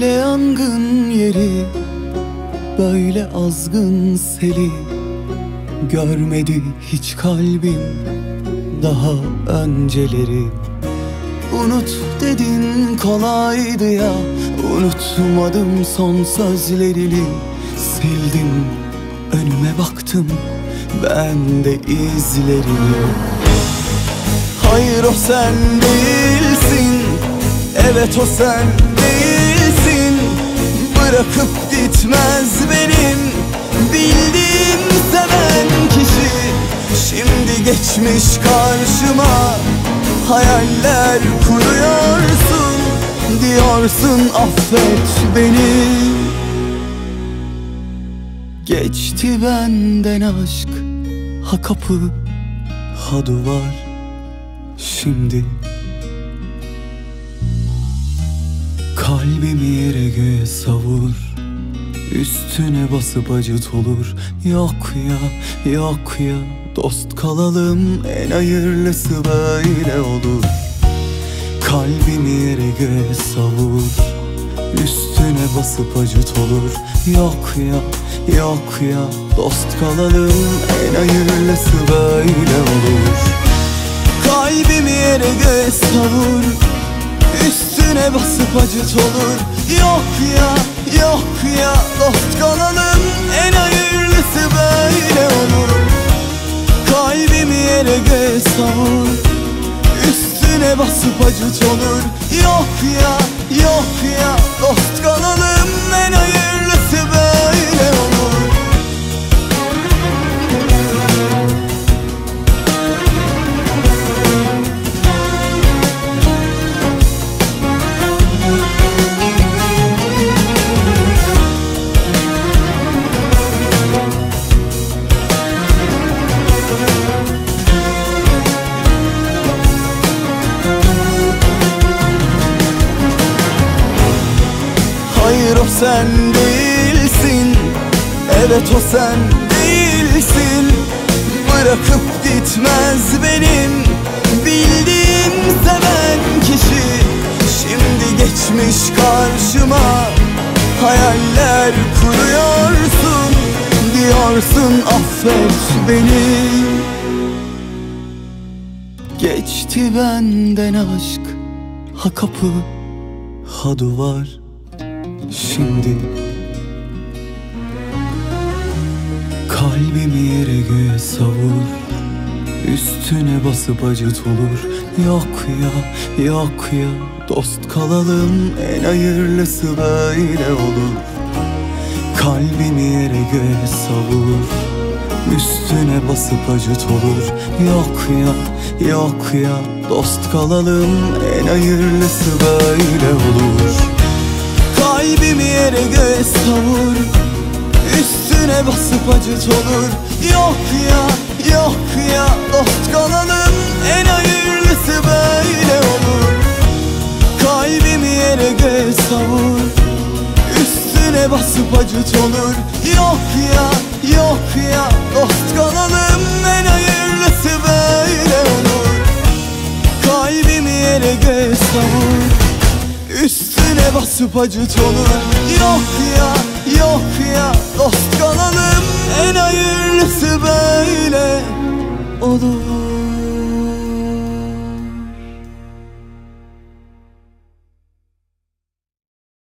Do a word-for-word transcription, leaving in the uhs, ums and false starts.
Böyle yangın yeri, böyle azgın seli görmedi hiç kalbim daha önceleri. Unut dedin kolaydı ya, unutmadım son sözlerini. Sildim önüme baktım ben de izlerini. Hayır o sen değilsin, evet o sen değilsin. Bırakıp gitmez benim bildiğim seven kişi. Şimdi geçmiş karşıma, hayaller kuruyorsun, diyorsun affet beni. Geçti benden aşk, ha kapı ha duvar. Şimdi kalbimi yere göğe savur, üstüne basıp acıt olur. Yok ya, yok ya, dost kalalım, en hayırlısı böyle olur. Kalbimi yere göğe savur, üstüne basıp acıt olur. Yok ya, yok ya, dost kalalım, en hayırlısı böyle olur. Kalbimi yere göğe savur, üstüne basıp acıt olur. Yok ya, yok ya, dost kalalım, en hayırlısı böyle olur. Kalbimi yere göğe savur, üstüne basıp acıt olur. Yok ya, yok ya, dost kalalım, en hayırlısı böyle olur. Hayır o sen değilsin, evet o sen değilsin. Bırakıp gitmez benim bildiğim seven kişi. Şimdi geçmiş karşıma, hayaller kuruyorsun, diyorsun affet beni. Geçti benden aşk, ha kapı ha duvar. Şimdi kalbimi yere göğe savur, üstüne basıp acıt olur. Yok ya, yok ya, dost kalalım, en hayırlısı böyle olur. Kalbimi yere göğe savur, üstüne basıp acıt olur. Yok ya, yok ya, dost kalalım, en hayırlısı böyle olur. Kalbimi yere göğe savur, üstüne basıp acıt olur. Yok ya, yok ya, dost kalalım, en hayırlısı böyle olur. Kalbimi yere göğe savur, üstüne basıp acıt olur. Yok ya, yok ya, dost kalalım, en hayırlısı böyle olur. Kalbimi yere göğe savur, üstüne basıp acıt olur. Yok ya, yok ya, dost kalalım, en hayırlısı böyle olur.